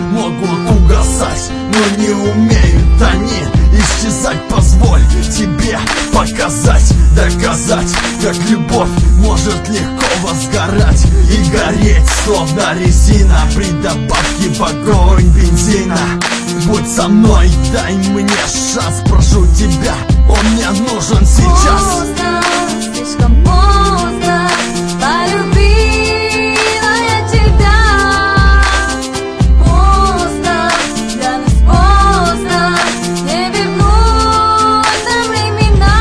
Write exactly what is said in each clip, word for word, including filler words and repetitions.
могут угасать, но не умеют они исчезать. Позволь тебе показать, доказать, как любовь может легко возгорать и гореть, словно резина при добавке в огонь бензина. Будь со мной, дай мне шанс, прошу тебя, он мне нужен сейчас. Поздно, слишком поздно, полюбила я тебя. Поздно, для нас поздно, не вернуть нам времена.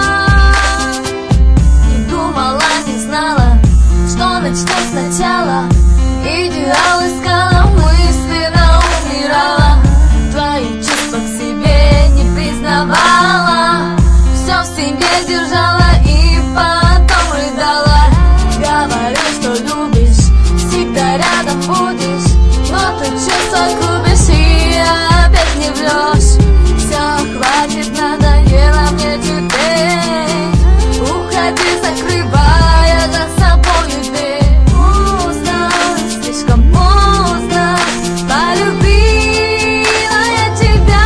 Не думала, не знала, что начну сначала. Идеал искала, мысленно умирала. Твои чувства к себе не признавала, все в себе держала и потом рыдала. Говорю, что любишь, всегда рядом будешь, но ты чувства губишь и опять не врешь. Все, хватит, надоело мне терпеть. Уходи, закрывая за собой дверь. Поздно, слишком поздно, полюбила я тебя.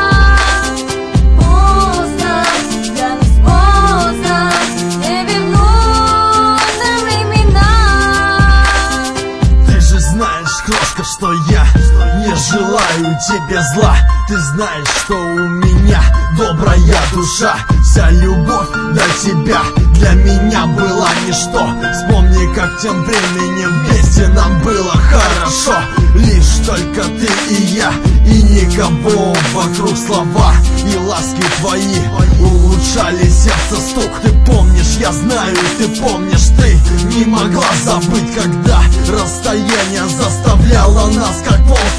Поздно, для нас поздно, не вернуть нам времена. Ты же знаешь, крошка, что я не желаю тебе зла. Ты знаешь, что у меня добрая душа. Вся любовь до тебя для меня была ничто. Вспомни, как тем временем вместе нам было хорошо. Лишь только ты и я, и никого вокруг. Слова и ласки твои улучшали сердце стук. Ты помнишь, я знаю, ты помнишь, ты не могла забыть, когда расстояние заставляло нас, как волк